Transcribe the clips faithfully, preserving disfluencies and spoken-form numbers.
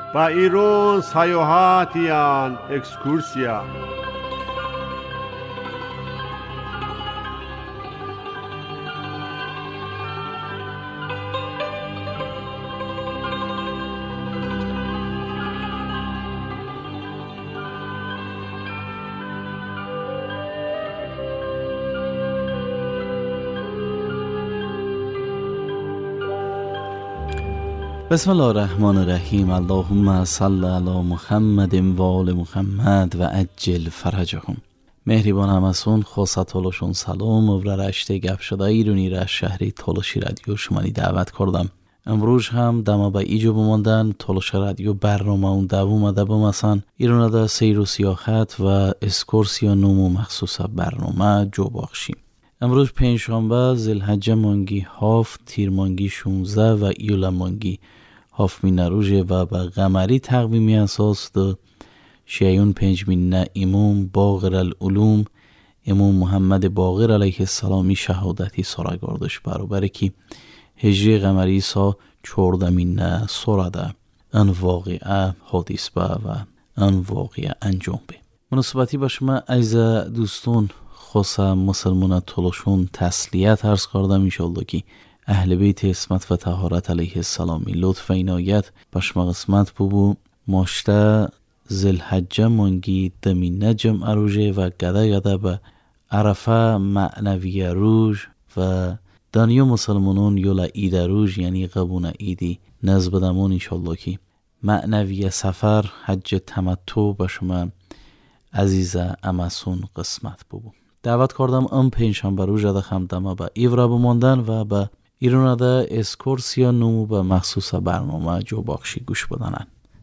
با ایرو سیاحتیان اکسکورسیا. بسم الله الرحمن الرحیم. اللهم صل علی محمد و آل محمد و عجل فرجهم. مهربان همسون خواسته تولشون سلام و رشته گپ شده ایرونی را شهری تولشی رادیو شمانی دعوت کردم. امروز هم دما با ایجو بماندن تولش رادیو برنامه اون دوم مده بمسن ایرون دا سیر و سیاحت و اسکورسیا نومو مخصوص برنامه جو باخشیم. امروز پنجشنبه ذوالحجه مانگی هفت، تیر مانگی شانزده و ایوله مانگی هفت مینروژه و به قمری تقویمی اساس ده شیعون پنجمینه امام باقر العلوم امام محمد باقر علیه السلامی شهادتی سراگاردش برابره که هجری قمری سا چهاردمینه سراده ان واقعه حدیث به و ان واقعه انجام به. مناسبتی با شما عزیز دوستان خاصه مسلمان طولشون تسلیت عرض کردم انشالله که اهل بیت اسمت و طهارت علیه السلامی لطف و عنایت بشما قسمت ببو ماشته ذوالحجه مانگی دمینه جمع روژه و گده گده به عرفه معنوی روژ و دنیا مسلمانون یولا اید روژ یعنی قبون ایدی نزد بدمون انشالله که معنوی سفر حج تمتع به شما عزیز امسون قسمت ببو. دعوت کردم ام پنجشنبه روز ده هم دما با ایورا بماندن و با ایرون ده اسکورسیا نومو به مخصوص برنامه جو باخشی گوش بدنن.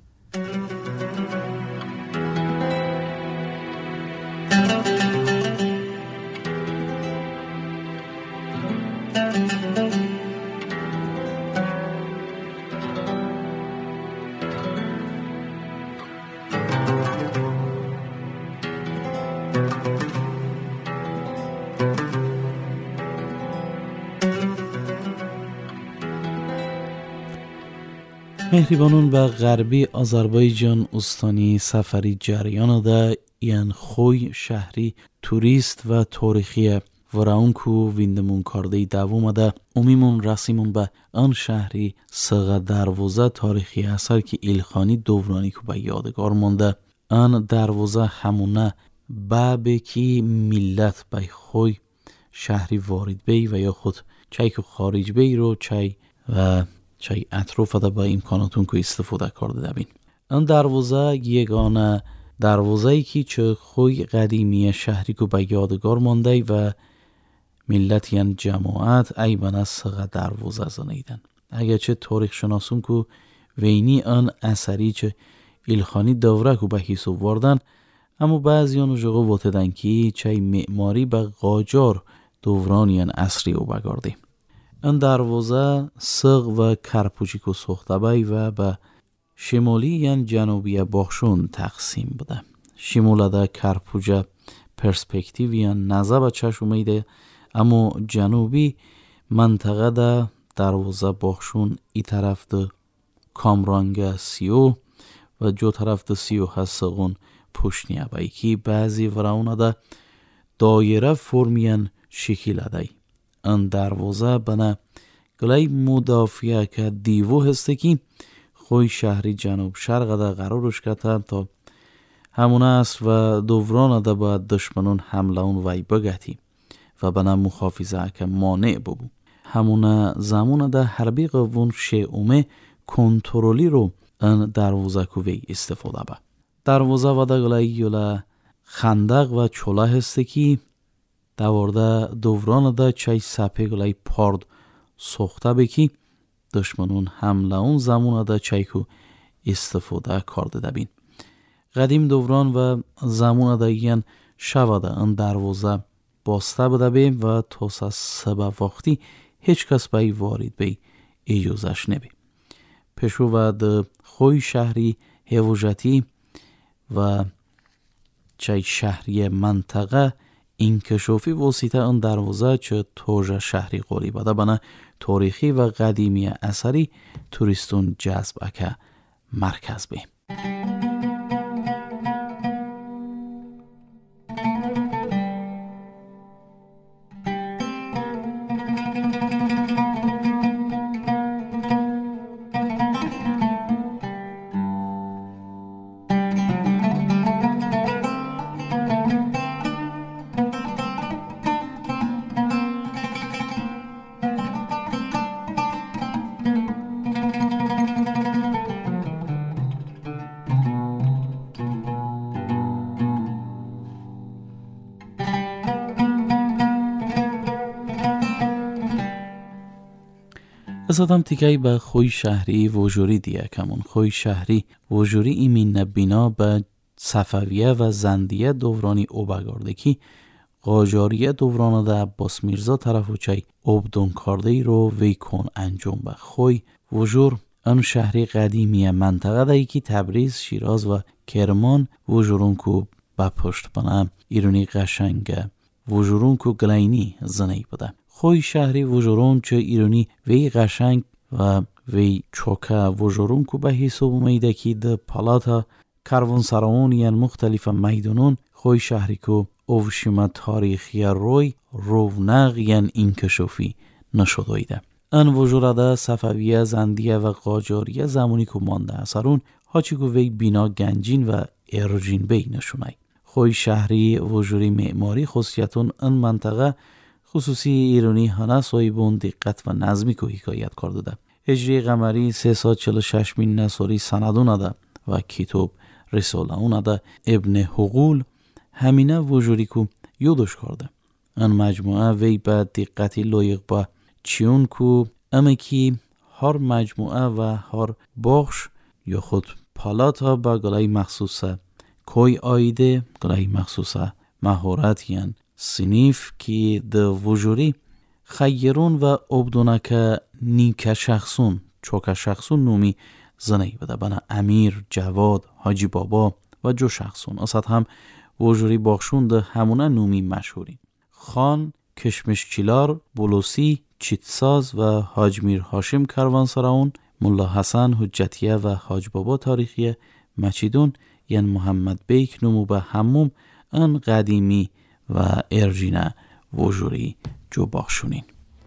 مهربانون به غربی آذربایجان استانی سفری جریان ده یعن خوی شهری توریست و تاریخی و راونکو ویندمون کرده دوم ده امیمون رسیمون به آن شهری سغه دروازه تاریخی اثر که ایلخانی دورانی که به یادگار مانده. آن دروازه همونه بابه که ملت به خوی شهری وارد بی و یا خود چای که خارج بی رو چای و چای اطراف ده با امکاناتون که استفاده کرده دبین. این دروازه یگانه دروازه‌ای که چه خوی قدیمی شهری که به یادگار مانده و ملت یعنی جماعت ایبان از سغه دروازه زنیدن. اگه چه تاریخ شناسون که وینی آن اثری چه ایلخانی دوره که به حساب واردن اما بعضی آنو جغو واتدن که چای معماری به قاجار دوران یعنی اصری او بگارده. این دروازه سغ و کرپوچیکو ساخته بای و به شمالی یعنی جنوبی باخشون تقسیم بده. شمال ده کرپوچه پرسپکتیو یعنی نظر به چشم میده اما جنوبی منطقه ده دروازه باخشون ای طرف ده کامرانگه سیو و جو طرف ده سیو هست سغون پشنیه بای که بعضی وراونه ده دایره فرمین شکل ده. ان دروازه بنا گلای مدافعه که دیو هسته که خوی شهری جنوب شرق ده قرارش کتن تا همون است و دوران ده باید دشمنون حمله اون وی بگتی و بنا محافظه که مانع ببو. همون زمان ده حربی قوون شیعومه کنترولی رو ان دروازه کوی استفاده با. دروازه و ده گلای یولا خندق و چوله هسته که دوارده دوران ده چای سپه گلای پارد سخته بکی دشمنون حمله اون زمان ده چای که استفاده کرده دبین. قدیم دوران و زمان ده یعن شوه ده ان دروازه باسته بده بیم و تاس از سبه وقتی هیچ کس بای وارد بی اجازش نبی. پشو و ده خوی شهری هیوجتی و چای شهری منطقه انکشافی واسطه اون دروازه چه توجه شهری قولی بده بنا تاریخی و قدیمی اثری توریستون جذب اکه مرکز بیم. ازادم تیکایی به خوی شهری وجوری دیگه کمون. خوی شهری وجوری ایمین نبینا به صفویه و زندیه دورانی اوبگاردکی قاجاریه دوران ده عباس میرزا طرف و چای اوبدون کارده ای رو وی کن انجام به خوی وجور ان شهری قدیمی منطقه ده ای که تبریز، شیراز و کرمان وجورون کو به پشت بنام ایرونی قشنگه وجورون کو گلینی زنی بده. خوی شهری وجورون چه ایرانی وی قشنگ و وی چوکه وجورون کو به حساب میده که ده پالاتا کاروان سراون یعنی مختلف میدانون خوی شهری کو اوشیما تاریخی روی رونق یعنی انکشافی نشده ایده. ان وجوراده صفویه، زندیه و قاجاریه زمانی که مانده اثرون هاچی که وی بینا گنجین و ارجین بی نشونه. خوی شهری وجوری معماری خصوصیتون ان منطقه خصوصی ایرانی هنه صاحبون دقت و نظمی که حکایت کرده ده. هجری قمری سه سات چل شش مین نصاری سندون ده و کتاب رساله ده ابن حقول همینه وجوری که یادش کرده. ان مجموعه وی با دقتی لایق با چیون که اما که هر مجموعه و هر بخش یا خود پالاتا با گلای مخصوصه کوی آیده گلای مخصوصه مهارت یعنی سنیف که ده وجوری خیرون و عبدونک نیک شخصون چوک شخصون نومی زنی بده بنا امیر، جواد، حاجی بابا و جو شخصون اصد هم وجوری باخشون ده همونه نومی مشهوری. خان، کشمشچیلار، بولوسی، چیتساز و حاج میر هاشم کاروانسراون، ملا حسن حجتیه و حاج بابا تاریخیه مچیدون یعنی محمد بیک نمو به هموم ان قدیمی و ارجینه وجوری جو باخشونین.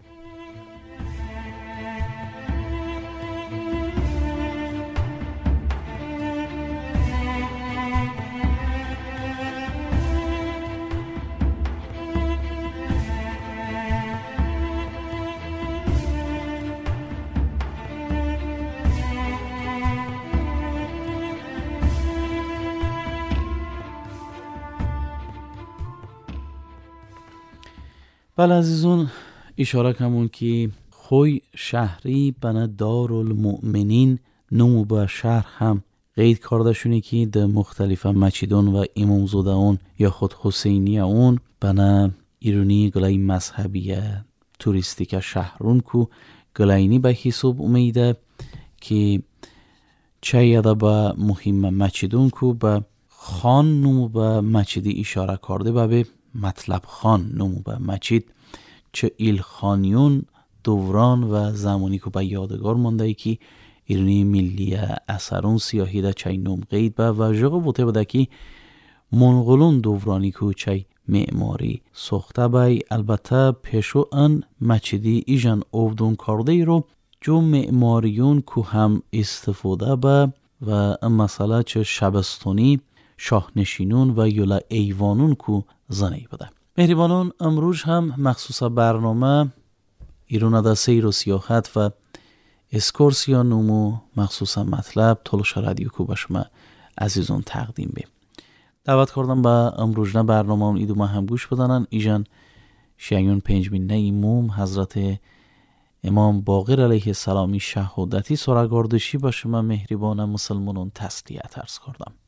بله عزیزون اشاره کمون که خوی شهری بنا دارالمؤمنین نمو به شهر هم قید کرده شونه که ده مختلف مچیدون و امامزاده اون یا خود حسینی اون بنا ایرونی گلای مذهبیه توریستیک شهرون کو گلاینی به حساب امیده که چه یاده به مهم مچیدون کو به خان نمو به مچیدی اشاره کرده به مطلب خان نمو به مچید چه ایل خانیون دوران و زمانی که به یادگار مانده ای که ایرانی ملی اثرون سیاهی ده چای نوم قید به و جغو بوده بده که منغولون دورانی که چای معماری سخته بای البته پیشو ان مچیدی ایجان اوبدون کرده ای رو جو معماریون که هم استفاده به و این مسئله چه شبستونی شاهنشینون و یولا ایوانون که زنی بده. مهربانان امروز هم مخصوص برنامه ایران ده سیر و سیاحت و اسکورسیا نومو مخصوص مطلب تلوش رادیو که به شما عزیزون تقدیم بیم. دعوت کردم با امروز نه برنامه اون ایدو ما هم گوش بدنن ایجان شیعیون پنجمین نه ایموم حضرت امام باقر علیه السلامی شهادتی سرگردشی با شما مهربان مسلمانون تسلیت عرض کردم.